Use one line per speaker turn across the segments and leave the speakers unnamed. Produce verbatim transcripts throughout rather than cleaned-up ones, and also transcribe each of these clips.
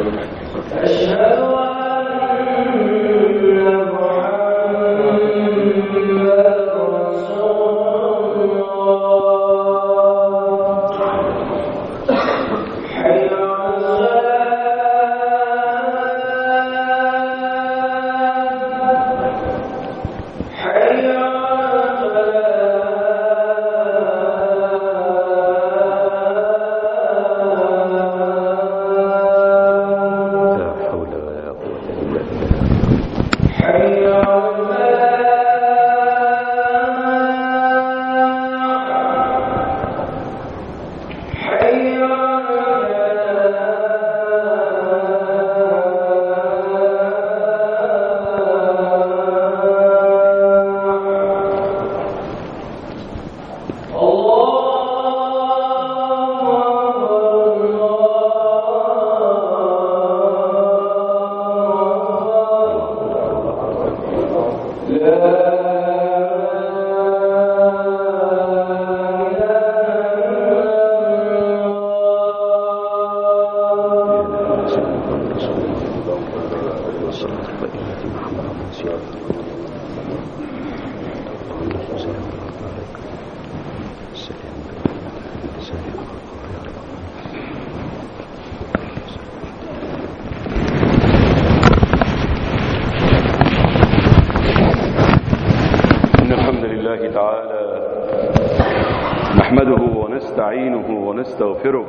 ونستغفره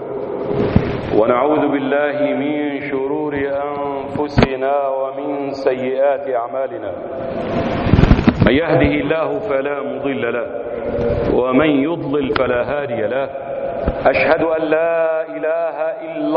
ونعوذ بالله من شرور أنفسنا ومن سيئات أعمالنا. من يهده الله فلا مضل له ومن يضلل فلا هادي له. أشهد أن لا إله إلا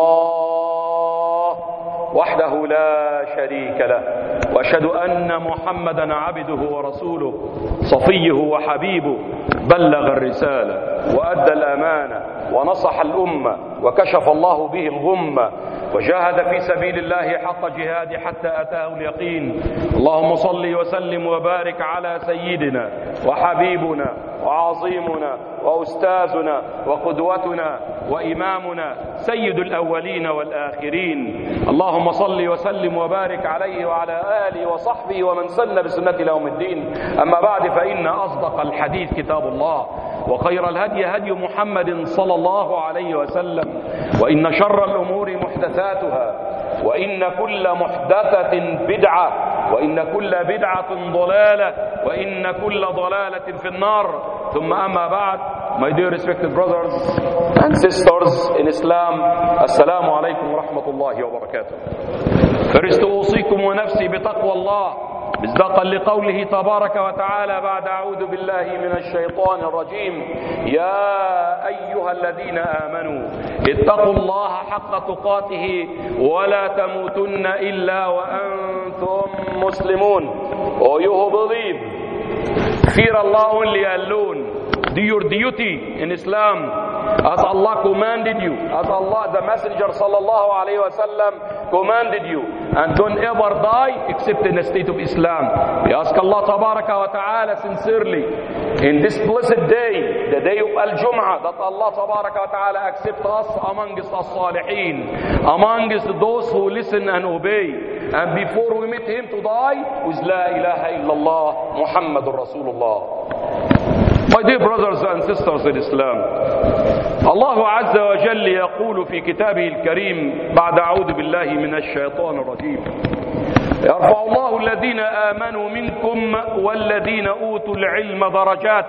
الله وحده لا شريك له، وأشهد أن محمدا عبده ورسوله صفيه وحبيبه، بلغ الرسالة وأدى الأمانة ونصح الأمة وكشف الله به الغمة وجاهد في سبيل الله حق جهاده حتى أتاه اليقين. اللهم صل وسلم وبارك على سيدنا وحبيبنا وعظيمنا وأستاذنا وقدوتنا وإمامنا سيد الأولين والآخرين. اللهم صل وسلم وبارك عليه وعلى آله وصحبه ومن سن بسنته إلى يوم الدين. أما بعد، فإن أصدق الحديث كتاب الله، وخير الهدي هدي محمد صلى الله عليه وسلم، وإن شر الأمور محدثاتها، وإن كل محدثة بدعة، وإن كل بدعة ضلالة، وإن كل ضلالة في النار. ثم أما بعد, my dear respected brothers and sisters in Islam, السلام عليكم ورحمة الله وبركاته. First أوصيكم ونفسي بتقوى الله مصداقا لقوله تبارك وتعالى بعد أعوذ بالله من الشيطان الرجيم: يا أيها الذين آمنوا اتقوا الله حق تقاته ولا تموتن إلا وأنتم مسلمون. Oh, you who believe, fear Allah only alone. Do your duty in Islam as Allah commanded you, as Allah, the Messenger sallallahu alayhi wa sallam commanded you, and don't ever die except in the state of Islam. We ask Allah tabaraka wa ta'ala sincerely in this blessed day, the day of Al-Jum'ah, that Allah tabaraka wa ta'ala accept us amongst as-salihin, amongst those who listen and obey, and before we meet Him to die with La ilaha illallah Muhammadur Rasulullah. My dear brothers and sisters in Islam, الله عز وجل يقول في كتابه الكريم بعد أعوذ بالله من الشيطان الرجيم: يرفع الله الذين آمنوا منكم والذين أوتوا العلم درجات.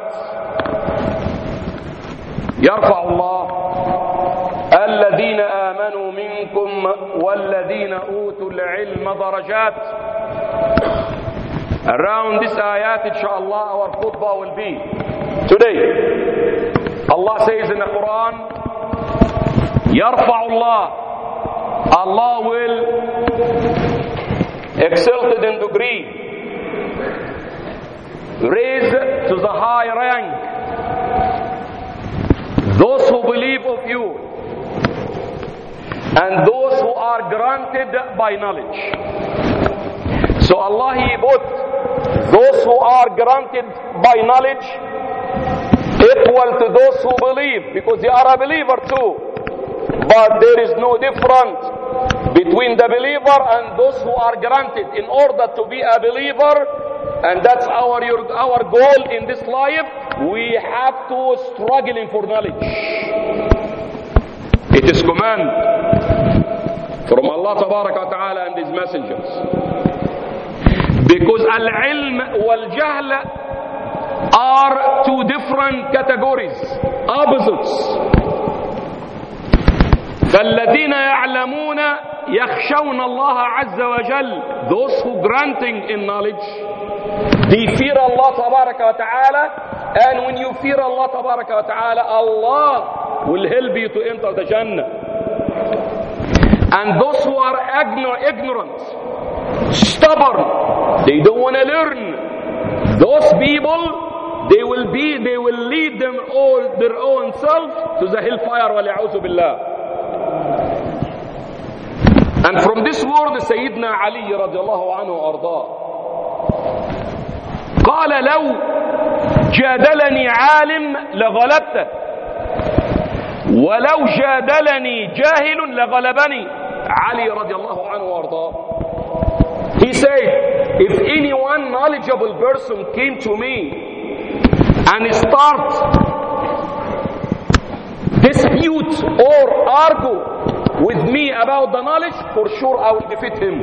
يرفع الله الذين آمنوا منكم والذين أوتوا العلم درجات. Around this ayat, inshallah, our khutbah will be today. Allah says in the Quran, يرفع الله, Allah will exalted in degree, raise to the high rank those who believe of you and those who are granted by knowledge. So Allah, He put those who are granted by knowledge equal to those who believe, because they are a believer too. But there is no difference between the believer and those who are granted in order to be a believer, and that's our, our goal in this life. We have to struggle for knowledge. It is command from Allah Tabaraka wa Ta'ala and His messengers. Because al-ilm wal-jahl are two different categories, opposites. فالذين يعلمون يخشون الله عز وجل, those who granting in knowledge, they fear Allah Tabaraka wa Ta'ala, and when you fear Allah Tabaraka wa Ta'ala, Allah will help you to enter the Jannah. And those who are ignorant, stubborn, they don't want to learn, those people, they will be, they will lead them all their own self to the hellfire. وَلِعُوذُ بِاللَّهِ. And from this word Sayyidina Ali radiallahu anhu arda, قال لو جادلني عالم لغلبته ولو جادلني جاهل لغلبني. Ali radiallahu anhu arda, he said, if any one knowledgeable person came to me and start dispute or argue with me about the knowledge, for sure I will defeat him.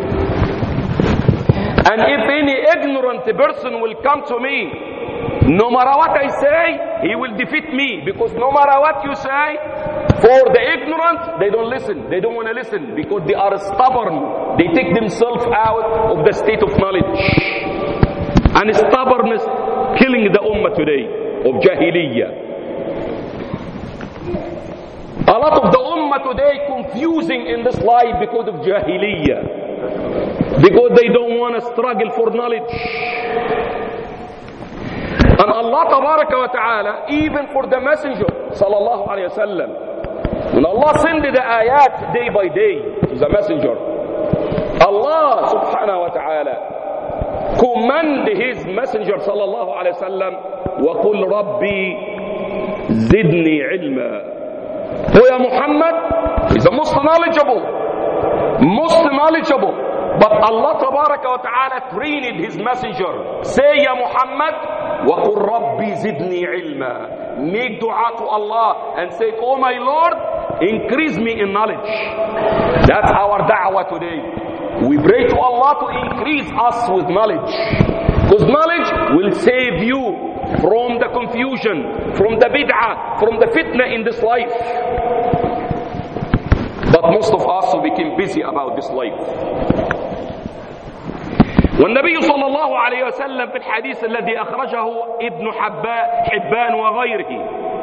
And if any ignorant person will come to me, no matter what I say, he will defeat me. Because no matter what you say, for the ignorant, they don't listen. They don't want to listen because they are stubborn. They take themselves out of the state of knowledge. And stubbornness killing the ummah today of Jahiliyyah. A lot of the ummah today confusing in this life because of Jahiliyyah. Because they don't want to struggle for knowledge. And Allah Tabaraka wa Ta'ala, even for the Messenger Sallallahu Alaihi Wasallam, when Allah sent the ayat day by day to the Messenger, Allah Subhanahu wa Ta'ala command His Messenger Sallallahu Alaihi Wasallam, وَقُلْ رَبِّي زِدْنِي عِلْمًا. Oh, ya Muhammad is the most knowledgeable, most knowledgeable. But Allah Tabaraka wa Ta'ala trained His messenger. Say, ya Muhammad, وَقُلْ رَبِّي زِدْنِي عِلْمًا. Make dua to Allah and say, oh my Lord, increase me in knowledge. That's our da'wah today. We pray to Allah to increase us with knowledge. Because knowledge will save you from the confusion, from the bid'ah, from the fitna in this life. But most of us became busy about this life. والنبي صلى الله عليه وسلم في الحديث الذي أخرجه ابن حبان وغيره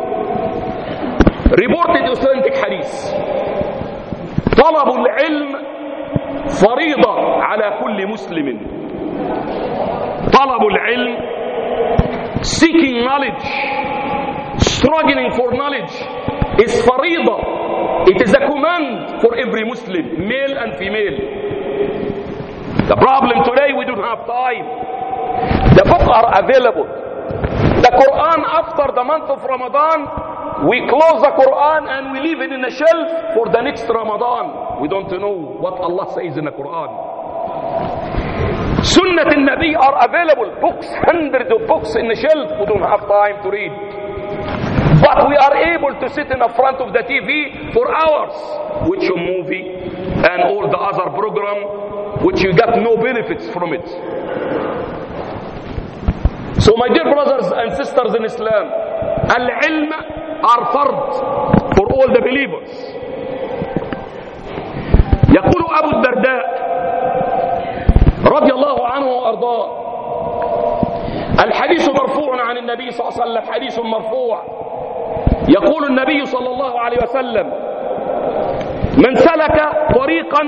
reported authentic حديث طلب العلم فريضة على كل مسلم. طلب العلم, seeking knowledge, struggling for knowledge, is فريضة. It is a command for every Muslim, male and female. The problem today, we don't have time. The books are available. The Quran, after the month of Ramadan, we close the Quran and we leave it in a shelf for the next Ramadan. We don't know what Allah says in the Quran. Sunnah al-Nabi are available. Books, hundreds of books in the shelf. We don't have time to read. But we are able to sit in the front of the T V for hours, watch a movie and all the other program, which you get no benefits from it. So my dear brothers and sisters in Islam, al-ilm are fard for all the believers. يقول أبو الدرداء رضي الله عنه وأرضاه, الحديث مرفوع عن النبي صلى الله عليه وسلم, حديث مرفوع يقول النبي صلى الله عليه وسلم, من سلك طريقا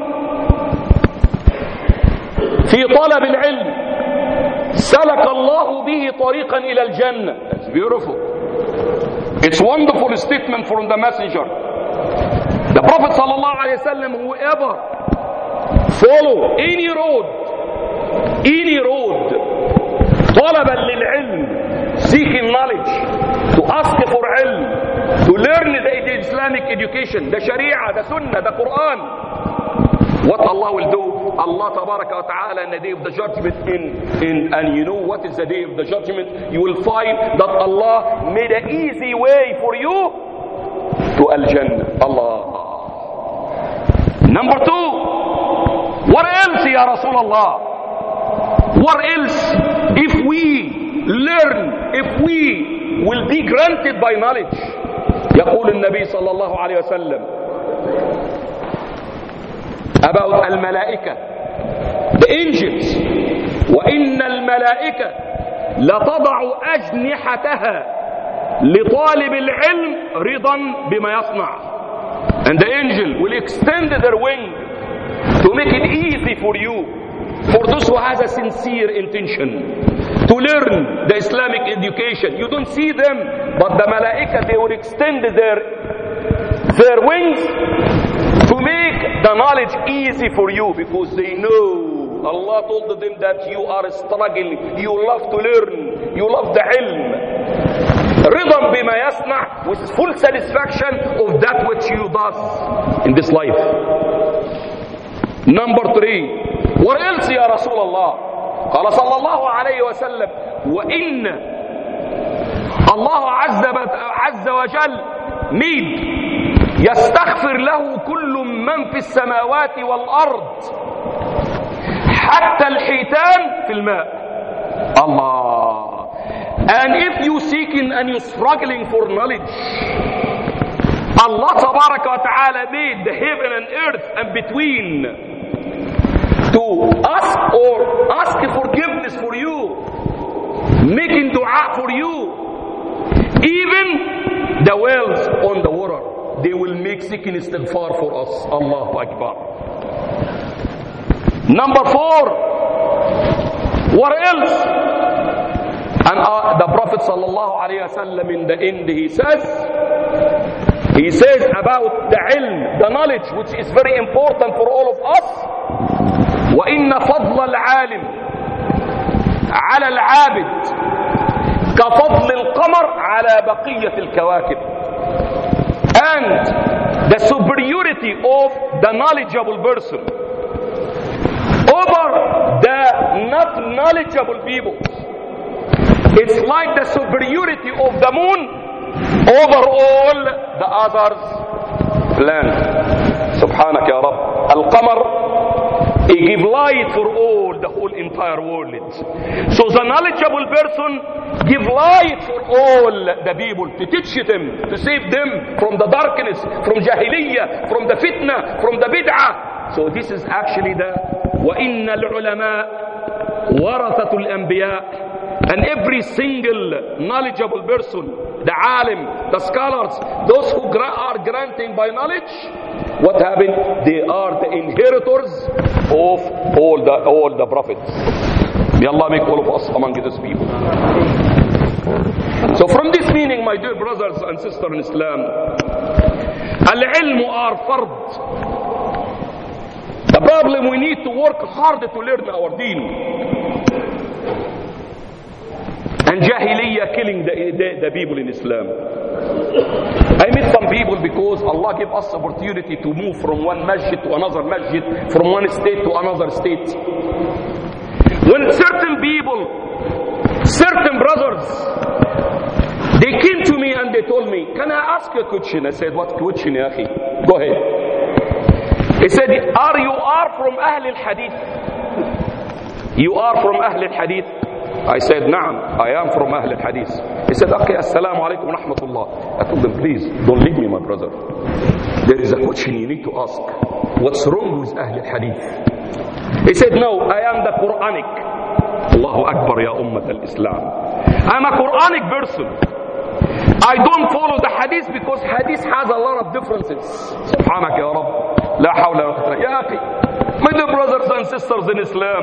في طلب العلم سلك الله به طريقا إلى الجنة. That's beautiful. It's wonderful statement from the messenger. The Prophet sallallahu alaihi wasallam, whoever follow any road, any road, طلبا للعلم, seeking knowledge, to ask for ilm, to learn the Islamic education, the Sharia, the Sunnah, the Quran, What Allah will do, Allah tabaraka wa ta'ala in the day of the judgment, in, in, and you know what is the day of the judgment, you will find that Allah made an easy way for you to Al-Jannah. Allah. Number two, what else ya Rasulullah? What else if we learn, if we will be granted by knowledge? يقول النبي صلى الله عليه وسلم about الملائكة, the angels, وإن الملائكة لتضع أجنحتها لطالب العلم رضا بما يصنع. And the angel will extend their wing to make it easy for you, for those who has a sincere intention to learn the Islamic education. You don't see them, but the malaika, they will extend their their wings to make the knowledge easy for you, because they know Allah told them that you are struggling, you love to learn, you love the ilm. رضا بما يصنع, with full satisfaction of that which you does in this life. Number three, what else يا رسول الله? قال صلى الله عليه وسلم وإن الله عز عز وجل made يستغفر له كل من في السماوات والأرض حتى الحيتان في الماء. Allah. And if you seeking and you struggling for knowledge, Allah tabaraka wa ta'ala made the heaven and earth and between to ask or ask forgiveness for you, making dua for you. Even the wells on the water, they will make seeking istighfar for us. Allahu Akbar. Number four, what else? And uh, the Prophet sallallahu alayhi wa sallam in the end, he says, he says about the ilm, the knowledge, which is very important for all of us. وَإِنَّ فَضْلَ الْعَالِمِ عَلَى الْعَابِدِ كَفَضْلِ الْقَمَرِ عَلى بَقِيَّةِ الْكَوَاكِبِ. And the superiority of the knowledgeable person over the not knowledgeable people, it's like the superiority of the moon over all the others planet. Subhanak ya Rabb. Al-Qamar, he give light for all, the whole entire world. So the knowledgeable person give light for all the people, to teach them, to save them from the darkness, from jahiliyyah, from the fitna, from the bid'ah. So this is actually the وَإِنَّ الْعُلَمَاء وَرَثَةُ الْأَنْبِيَاءِ. And every single knowledgeable person, the alim, the scholars, those who are granting by knowledge, what happened? They are the inheritors of all the all the prophets. May Allah make all of us among these people. So from this meaning, my dear brothers and sisters in Islam, al-ilm are fard. The problem, we need to work hard to learn our deen. And jahiliyyah killing the, the, the people in Islam. I met some people because Allah gave us opportunity to move from one masjid to another masjid, from one state to another state. When certain people, certain brothers, they came to me and they told me, can I ask you a question? I said, what question, ya akhi? Go ahead. He said, are you are from Ahl al-Hadith? You are from Ahl al-Hadith? I said, Naam, I am from Ahl al-Hadith. He said, okay, assalamu alaikum wa rahmatullah. I told them, please, don't leave me, my brother. There is a question you need to ask. What's wrong with Ahl al-Hadith? He said, no, I am the Quranic. Allahu Akbar ya Ummat al-Islam. I'm a Quranic person. I don't follow the Hadith because Hadith has a lot of differences. Subhanak ya Rabb. La hawla wa quwwata. Ya akhi, my dear brothers and sisters in Islam,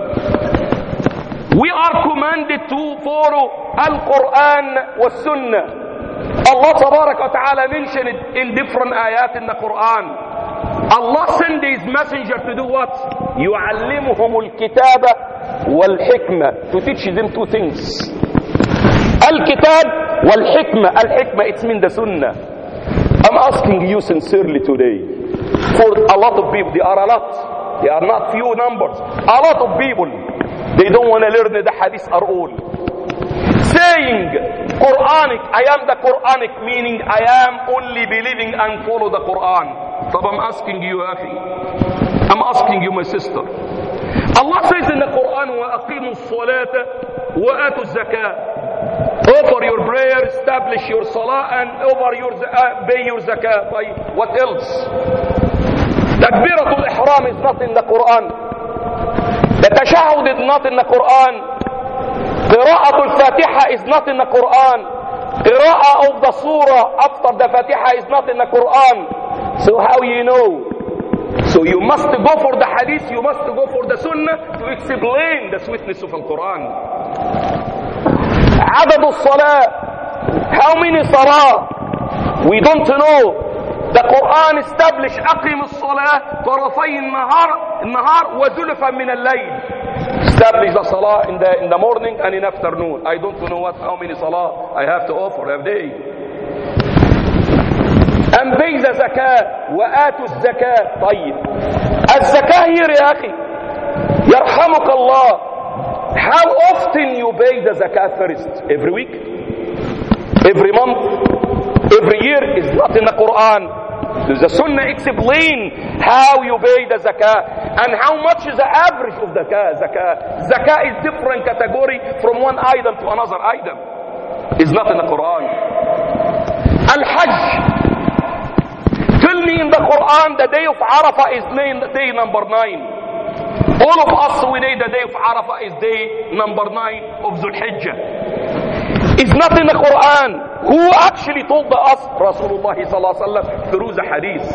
we are commanded to follow Al-Quran wa Sunnah. Allah tabarak wa ta'ala mentioned it in different ayat in the Quran. Allah sent his messenger to do what? يُعَلِّمُهُمُ الْكِتَابَ وَالْحِكْمَةِ, to teach them two things. Al-Kitab wal-Hikmah. Al-Hikmah, it means the Sunnah. I'm asking you sincerely today, for a lot of people, there are a lot, They are not few numbers. A lot of people, they don't want to learn the hadith at all. Saying Quranic, I am the Quranic, meaning I am only believing and follow the Quran. So I'm asking you, akhi, I'm asking you, my sister. Allah says in the Quran, وَأَقِيمُوا الصَّلَاةَ وَآتُوا الزَّكَاةَ. Offer your prayer, establish your salah, and over your uh, pay your zakah. What else? Takbiratul ihram is not in the Quran. The tashahud is not in the Quran. Qira'atul Fatiha is not in the Quran. Qira'ah of the surah after the Fatiha is not in the Quran. So how you know? So you must go for the hadith, you must go for the sunnah to explain the sweetness of the Quran. Adad al-salah. How many salah? We don't know. The Quran established أقم الصلاة طرفي النهار النهار وزلفا من الليل. Establish the salah in the in the morning and in afternoon. I don't know what how many salah I have to offer every day. And pay the zakah. وآتوا الزكاة. طيب. الزكاة here يا أخي. يرحمك الله. How often you pay the zakah first? Every week? Every month? Every year is not in the Quran. The Sunnah explain how you pay the zakah and how much is the average of the zakah. Zakah is different category from one item to another item. It's not in the Quran. Al-Hajj. Tell me in the Quran the day of Arafah is day number nine. All of us we know the day of Arafah is day number nine of Dhul Hijjah. It's not in the Quran. Who actually told us? Rasulullah sallallahu alaihi wasallam through the hadith.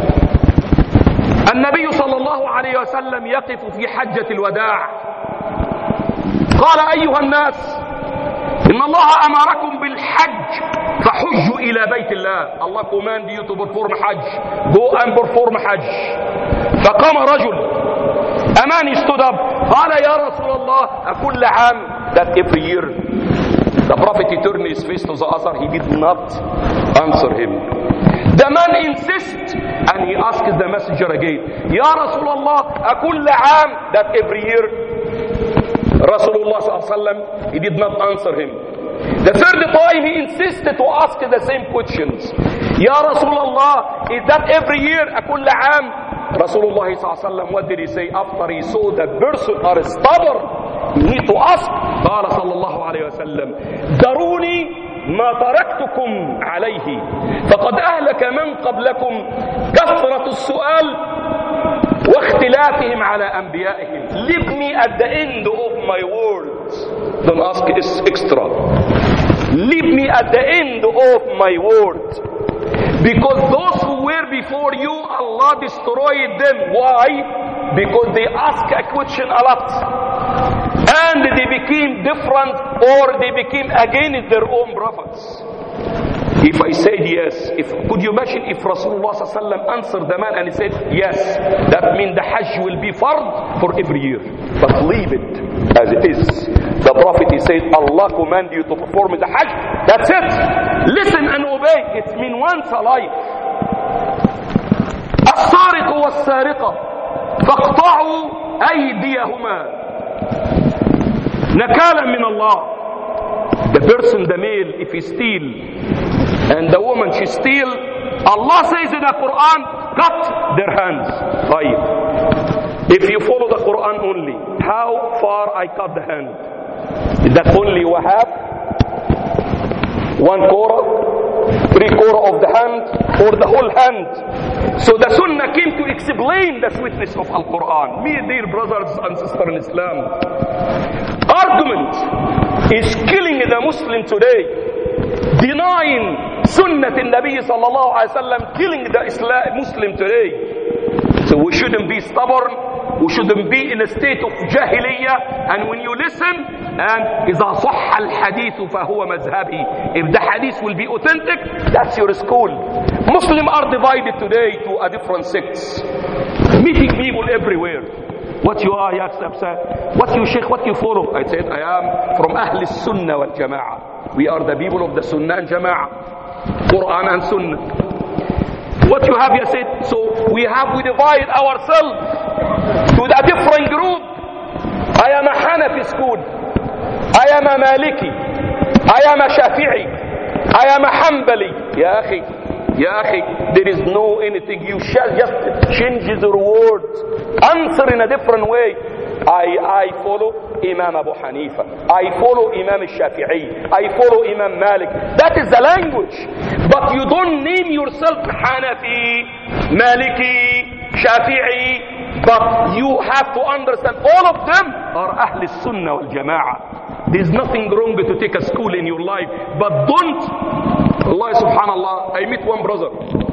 النبي صلى الله عليه وسلم يقف في حجة الوداع. قال أيها الناس إن الله أمركم بالحج فحجوا إلى بيت الله. Allah command you to perform Hajj. Go and perform Hajj. فقام رجل. A man stood up. قال يا رسول الله أكل عام. That every year. The Prophet turned his face to the other. He did not answer him. The man insists and he asked the messenger again, Ya Rasulullah, أكل عام. That every year Rasulullah sallallahu alaihi wasallam, he did not answer him. The third time he insisted to ask the same questions. Ya Rasulullah, is that every year أكل عام? Rasulullah sallallahu alaihi wasallam, what did he say after he saw the person are stubborn? You need to ask. قال صلى الله عليه وسلم دروني ما تركتكم عليه فقد أهلك من قبلكم كثرة السؤال واختلافهم على أنبيائهم. Leave me at the end of my words. Don't ask extra. Leave me at the end of my words. Because those who were before you, Allah destroyed them. Why? Because they ask a question a lot. And they became different or they became against their own prophets. If I said yes, if could you imagine if Rasulullah sallallahu alaihi wasallam answered the man and he said yes, that means the Hajj will be fard for every year. But leave it as it is. The Prophet he said, Allah command you to perform the Hajj. That's it. Listen and obey. It's mean once a life. السارق والسارقة فاقطعوا أيديهما نكالا من الله. The person, the male, if he steal, and the woman she steal, Allah says in the Quran, cut their hands. Right. If you follow the Quran only, how far I cut the hand? Is that only half? One quarter? Three quarter of the hand? Or the whole hand? So the Sunnah came to explain the sweetness of Al-Quran. Me, dear brothers and sisters in Islam, argument is killing the Muslim today, denying Sunnah in Nabi sallallahu alaihi wasallam, killing the Islam Muslim today. So we shouldn't be stubborn. We shouldn't be in a state of jahiliyyah. And when you listen, and إذا صح الحديث فهو مذهبي. If the hadith will be authentic, that's your school. Muslims are divided today to a different sects, meeting people everywhere. What you are, ya Sabsa? What you sheikh? What you follow? I said, I am from Ahl Sunnah wal Jama'ah. We are the people of the Sunnah and Jama'ah, Quran and Sunnah. What you have, you said. So we have, we divide ourselves. to a different group. I am a Hanafi school. I am a Maliki. I am a Shafi'i. I am a Hanbali. Ya akhi, ya akhi, there is no anything. You shall just change the words. Answer in a different way. I, I follow Imam Abu Hanifa. I follow Imam Shafi'i. I follow Imam Malik. That is the language. But you don't name yourself Hanafi, Maliki, Shafi'i. But you have to understand all of them are Ahl Sunnah wal Jama'ah. There is nothing wrong to take a school in your life. But don't. Allah subhanallah, I met one brother.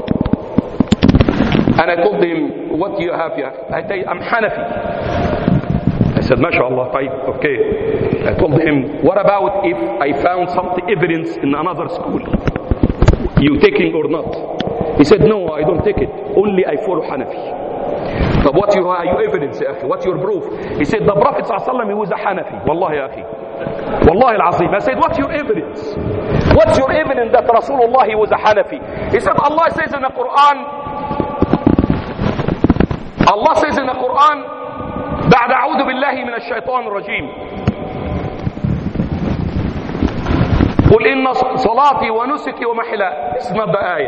And I told him, what do you have here? I tell you, I'm Hanafi. I said, MashaAllah, fine, okay. I told him, what about if I found some evidence in another school? You taking or not? He said, no, I don't take it. Only I follow Hanafi. But what's your, your evidence, ya akhi? What's your proof? He said, the Prophet ﷺ, he was a Hanafi. Wallahi, ya akhi. Wallahi al-Azim. I said, what's your evidence? What's your evidence that Rasulullah was a Hanafi? He said, Allah says in the Quran, Allah says in the Quran, بعد أعوذ بالله من الشيطان الرجيم قل إن صلاتي ونسكي ومحياي. اسمع بآية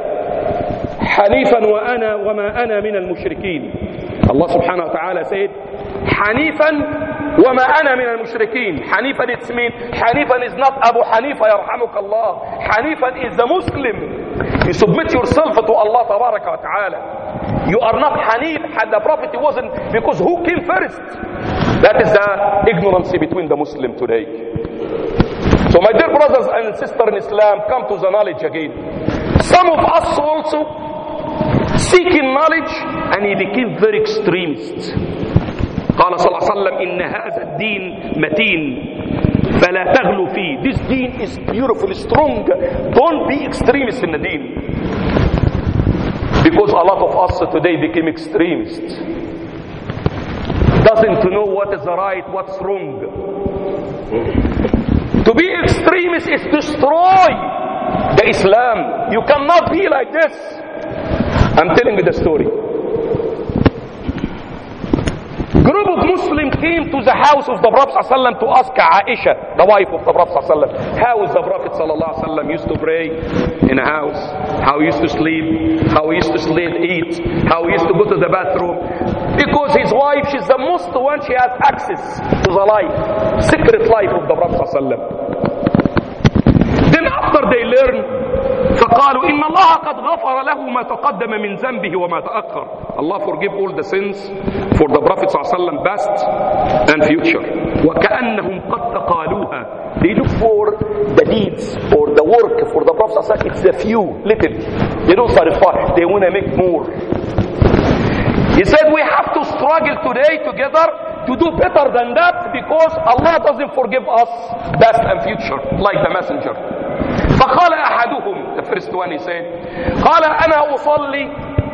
حنيفا وأنا وما أنا من المشركين. Allah subhanahu wa ta'ala said حنيفا وما أنا من المشركين. حنيفا it's mean حنيفا is not Abu Hanifa يرحمك الله. حنيفا is the Muslim. You submit yourself to Allah tabaraka wa ta'ala. You are not Hanif. Had the Prophet wasn't, because who came first? That is the ignorance between the Muslim today. So my dear brothers and sisters in Islam, come to the knowledge again. Some of us also seeking knowledge, and he became very extremist. قال صلى الله عليه وسلم إن هذا الدين متين فلا تغلو فيه. This deen is beautiful, strong. Don't be extremist in the deen. Because a lot of us today became extremists. Doesn't know what is right, what's wrong. To be extremist is destroy the Islam. You cannot be like this. I'm telling you the story. Group of Muslims came to the house of the Prophet ﷺ to ask Aisha, the wife of the Prophet ﷺ, how is the Prophet ﷺ used to pray in a house, how he used to sleep, how he used to sleep, eat, how he used to go to the bathroom. Because his wife, she's the most one, she has access to the life, secret life of the Prophet ﷺ. Then after they learn, فقالوا إن الله قد غفر له ما تقدم من ذنبه وما تأخر. Allah forgive all the sins for the Prophet صلى الله عليه وسلم past and future. وكأنهم قد تقالوها. They look for the deeds or the work for the Prophet صلى الله عليه وسلم. It's a few, little. They don't satisfy. They want to make more. He said we have to struggle today together to do better than that, because Allah doesn't forgive us past and future like the messenger. فقال أحدهم, the first one he said, قال أنا أصلي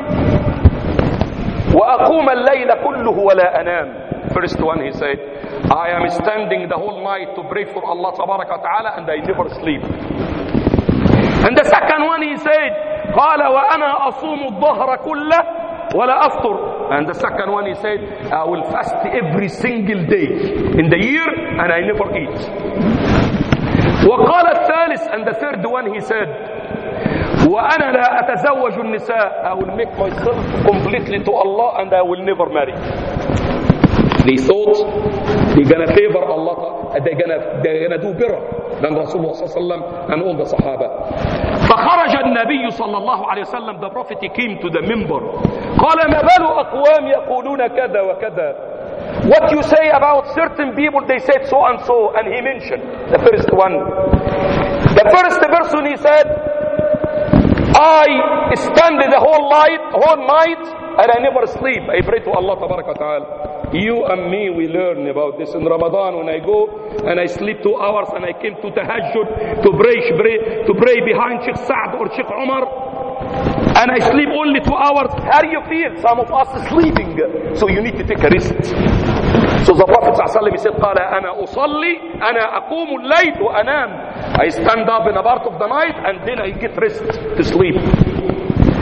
وأقوم الليل كله ولا أنام. First one he said, I am standing the whole night to pray for Allah tabaraka wa ta'ala and I never sleep. And the second one he said, قال وأنا أصوم الظهر كله ولا أفطر. And the second one he said, I will fast every single day in the year and I never eat. وقال الثالث, and the third one he said, وأنا لا أتزوج النساء. I will make myself completely to Allah and I will never marry. They thought they're gonna favor Allah, they're gonna they're gonna do better than Rasulullah صلى الله عليه وسلم and all the Sahaba. فخرج النبي صلى الله عليه وسلم, the Prophet came to the minbar. قال ما بال أقوام يقولون كذا وكذا. What you say about certain people, they said so and so, and he mentioned the first one. The first person he said, I stand the whole night, whole night, and I never sleep. I pray to Allah tabaraka ta'ala. You and me, we learn about this in Ramadan when I go and I sleep two hours and I came to tahajjud to pray, to pray behind Sheikh Saad or Sheikh Umar. And I sleep only two hours. How do you feel? Some of us are sleeping. So you need to take a rest. So the Prophet ﷺ said, قال أنا أصلي أنا أقوم الليل وأنام. I stand up in a part of the night and then I get rest to sleep. Then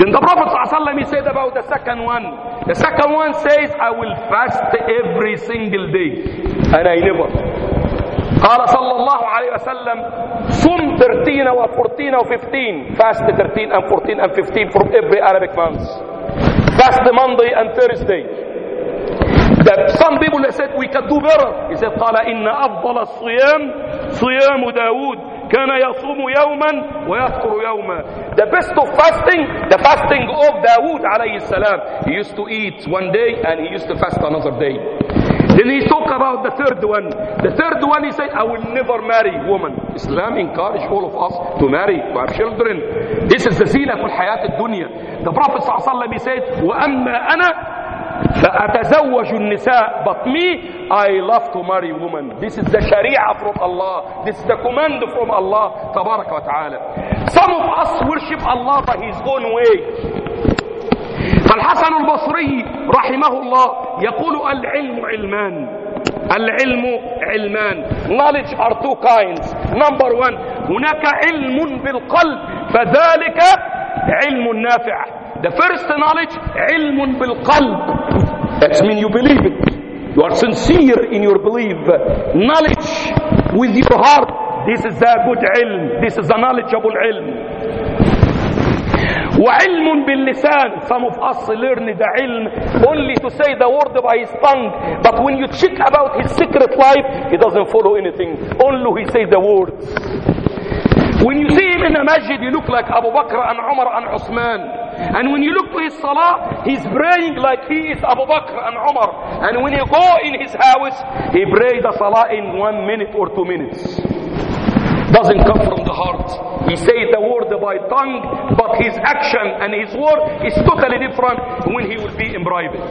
When the Prophet ﷺ, he said about the second one, the second one says, I will fast every single day. And I never. قال صلى الله عليه وسلم صم thirteen or fourteen or fifteen. Fast thirteen and fourteen and fifteen from every Arabic month. Fast Monday and Thursday. That some people have said we can do better. He said قال إن أفضل الصيام صيام داود كان يصوم يوما ويفطر يوما. The best of fasting, the fasting of Dawood alayhi salam. He used to eat one day and he used to fast another day. Then he talked about the third one. The third one, he said, I will never marry woman. Islam encouraged all of us to marry, to have children. This is the zina في الحياة الدنيا. The Prophet صلى الله عليه وسلم, he said, وأما أنا فأتزوج النساء. But me, I love to marry women. This is the Sharia from Allah. This is the command from Allah تبارك وتعالى. Some of us worship Allah by His own way. فالحسن البصري رحمه الله يقول العلم علمان. العلم علمان. Knowledge are two kinds. Number one, هناك علم بالقلب فذلك علم نافع. The first knowledge علم بالقلب. That means you believe it. You are sincere in your belief. Knowledge with your heart. This is a good علم. This is a knowledgeable علم. وعلم باللسان. Some of us learn the ilm only to say the word by his tongue, but when you check about his secret life, he doesn't follow anything. Only he says the words. When you see him in a masjid, he look like Abu Bakr and Umar and Uthman. And when you look to his salah, he's praying like he is Abu Bakr and Umar. And when you go in his house, he prays the salah in one minute or two minutes. Doesn't come from the heart. He says the word by tongue, but his action and his word is totally different when he will be in private.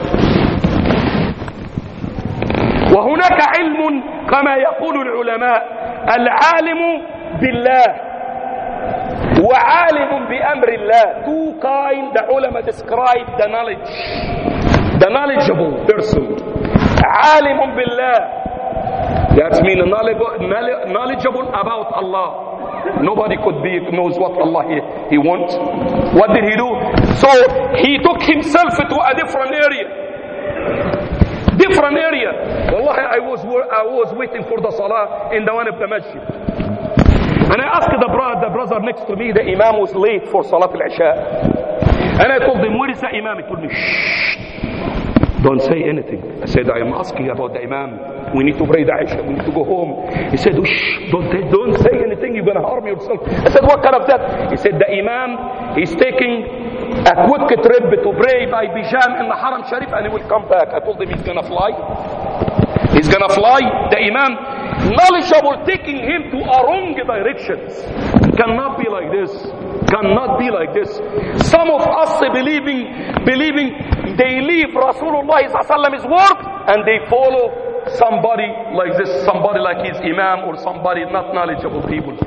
وهناك علم كما يقول العلماء العالم بالله وعالم بأمر الله. Two kind the ulama describe the knowledge, the knowledgeable person. عالم بالله. That means knowledgeable about Allah. Nobody could be knows what Allah he, he wants. What did he do? So he took himself to a different area. Different area. Wallahi, I was I was waiting for the salah in the one of the masjid. And I asked the brother, the brother next to me, the imam was late for Salat al-Isha. And I told him, where is the imam? He told me, shh. Don't say anything. I said, I am asking about the imam. We need to pray the Isha. We need to go home. He said, shh, don't, don't say anything. You're going to harm yourself. I said, what kind of that? He said, the imam is taking a quick trip to pray by Bijam in the Haram Sharif and he will come back. I told him he's going to fly. He's going to fly. The imam, knowledgeable, taking him to a wrong direction. Cannot be like this. Cannot be like this. Some of us believing, believing they leave Rasulullah's word and they follow somebody like this, somebody like his imam or somebody not knowledgeable people.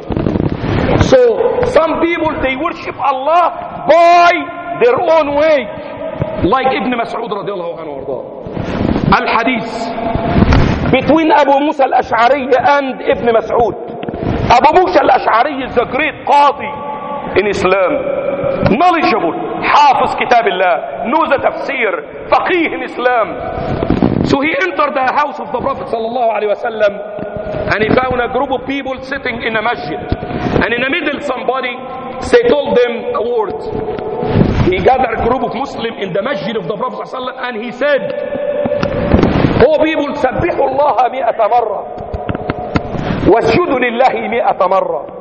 So some people they worship Allah by their own way, like Ibn Mas'ud radiallahu anhu warda. Al-Hadith between Abu Musa al-Ash'ari and Ibn Mas'ud. Abu Musa al-Ash'ari is a great qadi in Islam, knowledgeable, hafiz kitabillah, knows the tafsir, faqih in Islam. So he entered the house of the Prophet sallallahu alaihi wasallam and he found a group of people sitting in a masjid. And in the middle somebody say, told them a word. He gathered a group of Muslims in the masjid of the Prophet sallallahu alaihi wasallam and he said, oh people, sabbihu Allah mi'ata marra wasjudu lillahi mi'ata marra.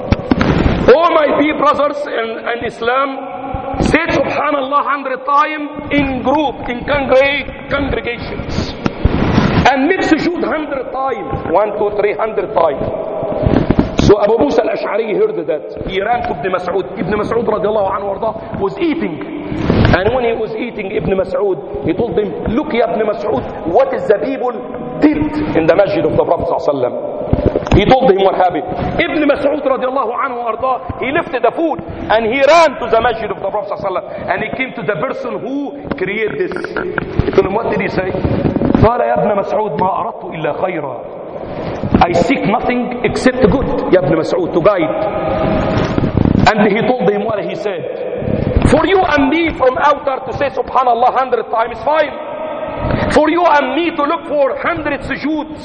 Oh my dear brothers in, in Islam, say Subhanallah hundred times in group, in congreg- congregations. And make sujood hundred times. One, two, three hundred times. So Abu Musa al-Ash'ari heard that. He ran to Ibn Mas'ud. Ibn Mas'ud radiallahu anhu warda was eating. And when he was eating, Ibn Mas'ud, he told him, look ya Ibn Mas'ud, what is the people did in the masjid of the Prophet sallallahu alaihi wasallam. He told him what happened. Ibn Mas'ud radiallahu anhu arda, he lifted the food and he ran to the masjid of the Prophet sallallahu alaihi wasallam and he came to the person who created this. He told him, what did he say? قال يا ابن مسعود ما أردت إلا خيرا. I seek nothing except good, يا ابن مسعود, to guide. And he told him what he said. For you and me from outer to say subhanallah hundred times is fine. For you and me to look for hundred sujood,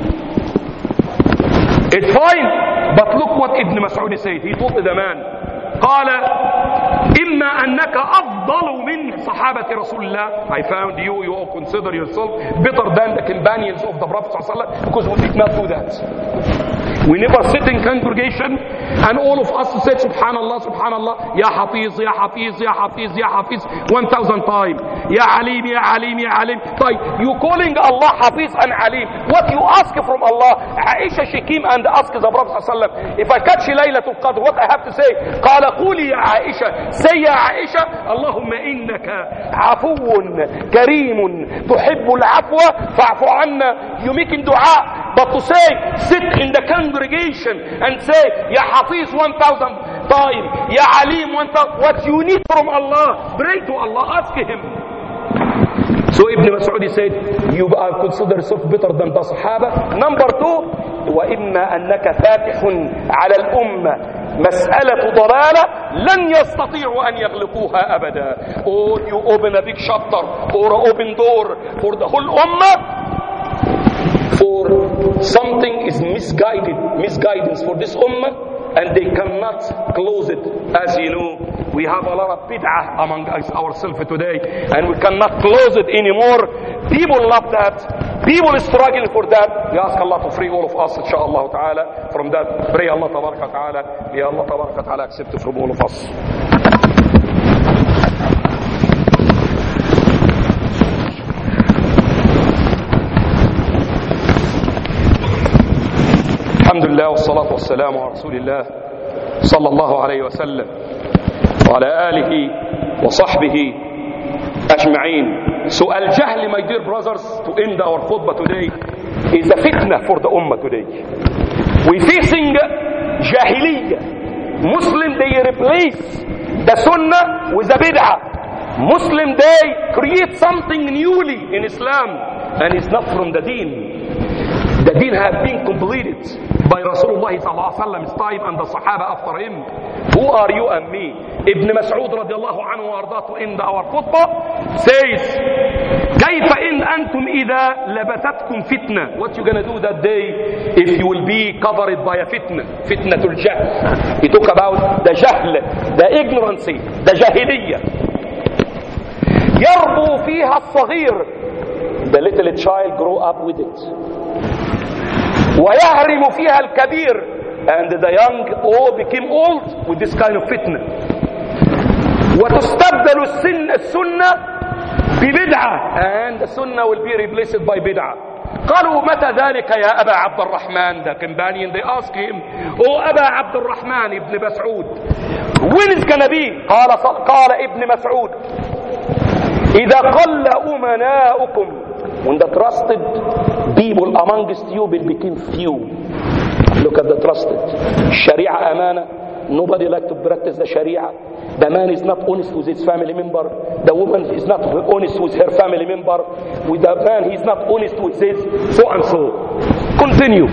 it's fine. But look what Ibn Mas'ud said. He told the man, قال إما أنك أفضل من صحابة رسول الله. I found you, you consider yourself better than the companions of the Prophet صلى الله عليه وسلم, because we did not do that. We never sit in congregation and all of us said subhanallah, subhanallah, ya hafiz, ya hafiz, ya hafiz, ya hafiz one thousand times. Ya alim, ya alim, ya alim. You calling Allah hafiz and alim. What you ask from Allah? Aisha, she came and asked the Prophet صلى الله عليه وسلم, if I catch Laylatul Qadr, what I have to say? قال قولي يا عائشة. Say يا عائشة, اللهم إنك عفو كريم تحب العفو فاعف عنا. You making dua. But to say, sit in the congregation and say, Ya Hafiz one thousand times, Ya Alim one thousand, what you need from Allah, pray to Allah, ask Him. So Ibn Mas'ud said, you are consider yourself better than the Sahaba. Number two, وَإِمَّا أَنَّكَ فَاتِحٌ عَلَى الْأُمَّةِ مسألة ضلالة لن يستطيعوا أن يغلقوها أبدا. Or you open a big chapter or open door for the whole ummah, for something is misguided, misguidance for this ummah, and they cannot close it. As you know, we have a lot of bid'ah among us ourselves today, and we cannot close it anymore. People love that. People is struggling for that. We ask Allah to free all of us, inshaAllah ta'ala, from that. Pray Allah tabaraka ta'ala. May Allah tabaraka ta'ala accept it from all of us. الحمد لله والصلاة والسلام على رسول الله صلى الله عليه وسلم وعلى آله وصحبه أجمعين. So al-jahl, my dear brothers, to end our khutbah today, is a fitna for the ummah today. We facing jahiliyyah. Muslim, they replace the sunnah with the bid'ah. Muslim, they create something newly in Islam, and it's not from the deen. The deen have been completed by Rasulullah sallallahu alaihi wasallam's time and the Sahaba after him. Who are you and me? Ibn Mas'ud radiallahu anhu warda, to end our khutbah, says, كيف إن أنتم إذا لبثتكم فتنة. What you gonna do that day if you will be covered by a fitna? Fitnatul jahl. He talk about the jahl, the ignorance, the jahiliyyah. يربو فيها الصغير. The little child grow up with it. ويهرم فيها الكبير. And the young all became old with this kind of fitna. وتستبدل السنة السنة ببدعة. And the sunnah will be replaced by bid'ah. قالوا متى ذلك يا أبا عبد الرحمن. The companion, they ask him, Oh أبا عبد الرحمن ابن مسعود, when is gonna be? قال قال ابن مسعود, إذا قل أمناؤكم. When the trusted people amongst you will become few. Look at the trusted. Sharia amana. Nobody like to practice the Sharia. The man is not honest with his family member. The woman is not honest with her family member. With the man, he is not honest with his so and so. Continue.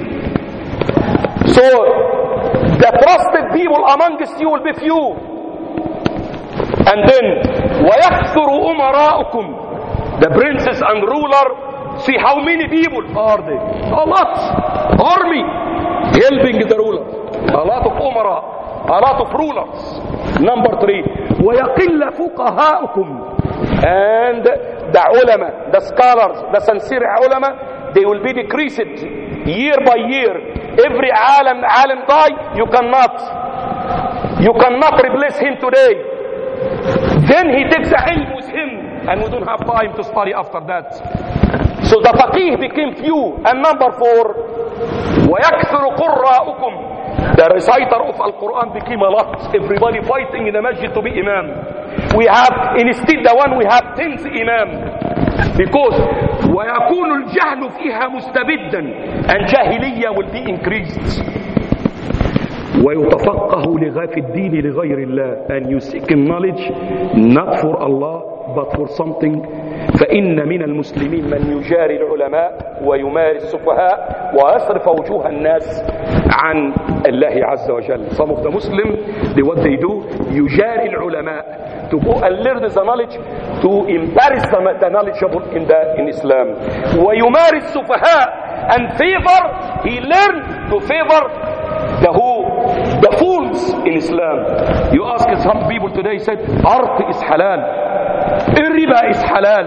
So, the trusted people amongst you will be few. And then, وَيَكْثُرُ أُمَرَاؤُكُمْ. The princes and ruler, see how many people are they? A lot. Army helping the ruler. A lot of umara. A lot of rulers. Number three, وَيَقِلَّ فُقَهَاؤُكُمْ. And the ulama, the scholars, the sincere ulama, they will be decreased year by year. Every alim, alim die, you cannot. You cannot replace him today. Then he takes a ilm with him. And we don't have time to study after that. So the faqih became few. And number four, وَيَكْثُرُ قُرَّاؤُكُمْ. The reciter of Al-Quran became a lot. Everybody fighting in the masjid to be imam. We have, instead the one we have tenth imam. Because وَيَكُونُ الْجَهْلُ فِيهَا مُسْتَبِدًا. And jahiliyyah will be increased. وَيُتَفَقَّهُ لِغَافِ الدِّينِ لِغَيْرِ اللَّهِ. And you seek knowledge not for Allah but for something فإن من المسلمين من يجاري العلماء ويماري السفهاء ويصرف وجوه الناس عن الله عز وجل. Some of the Muslims, they what they do, يجاري العلماء, to go and learn the knowledge, to embarrass the knowledgeable in the in Islam. ويماري السفهاء, and favor, he learned to favor the who, the fools in Islam. You ask some people today, said art is halal, riba is halal,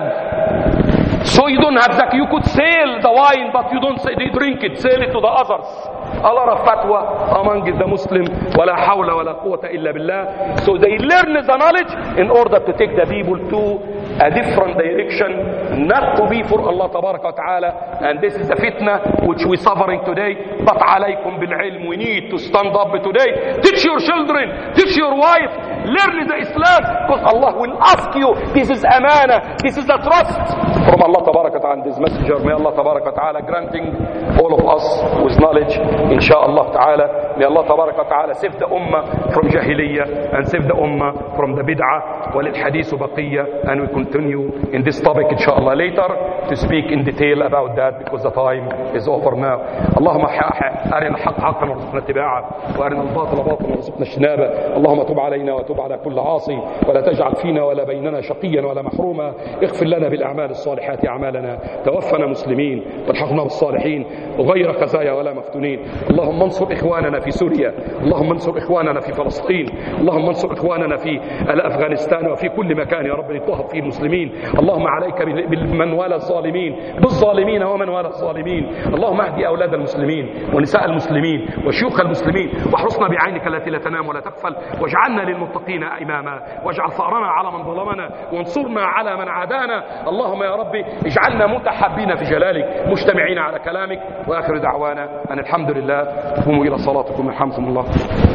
so you don't have that. You could sell the wine, but you don't say they drink it, sell it to the others. A lot of fatwa among the Muslim, wala hawla wala quwwata illa billah. So they learn the knowledge in order to take the people to a different direction, not to be for Allah tabaraka wa ta'ala. And this is the fitna which we're suffering today. But alaykum bil ilm, we need to stand up today. Teach your children, teach your wife, learn the Islam, because Allah will ask you. This is amana, this is a trust from Allah tabaraka wa ta'ala, this messenger. May Allah tabaraka wa ta'ala granting all of us with knowledge, inshallah ta'ala. May Allah tabaraka wa ta'ala save the ummah from jahiliyyah and save the ummah from the bid'ah. Walil hadithu baqiyya, and we continue in this topic inshallah later to speak in detail about that, because the time is over now. اللهم أرنا الحق حقا وارزقنا اتباعه وأرنا الباطل باطلا وارزقنا اجتنابه. اللهم تب علينا وتب على كل عاصي ولا تجعل فينا ولا بيننا شقيا ولا محروما. اغفر لنا بالأعمال الصالحات أعمالنا، توفنا مسلمين والحقنا بالصالحين وغير خزايا ولا مفتونين. اللهم انصر إخواننا في سوريا، اللهم انصر إخواننا في فلسطين، اللهم انصر إخواننا في أفغانستان وفي كل مكان يا رب لتوهب فيه المسلمين. اللهم عليك بمن والى الظالمين، بالظالمين ومن والى الظالمين. اللهم اهدي أولاد المسلمين ونساء المسلمين وشيوخ المسلمين، واحرسنا بعينك التي لا تنام ولا تغفل، واجعلنا للمتقين إماما، واجعل ثأرنا على من ظلمنا وانصرنا على من عادانا. اللهم يا ربي اجعلنا متحابين في جلالك مجتمعين على كلامك. وآخر دعوانا أن الحمد لله. قوموا إلى صلاتكم يرحمكم الله.